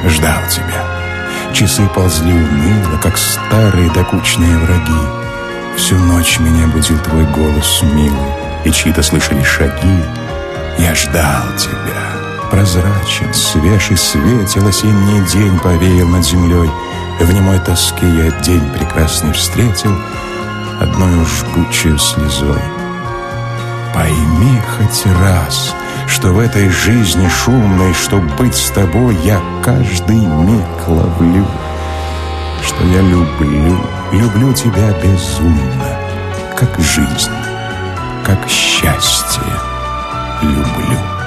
ждал тебя. Часы ползли уныло, как старые докучные враги. Всю ночь меня будил твой голос милый, и чьи-то слышали шаги. Я ждал тебя. Прозрачен, свеж и светел осенний день повеял над землей. В немой тоске я день прекрасный встретил одною жгучей слезой. Пойми хоть раз, что в этой жизни шумной, чтоб быть с тобой, я каждый миг ловлю, что я люблю тебя безумно, как жизнь, как счастье люблю.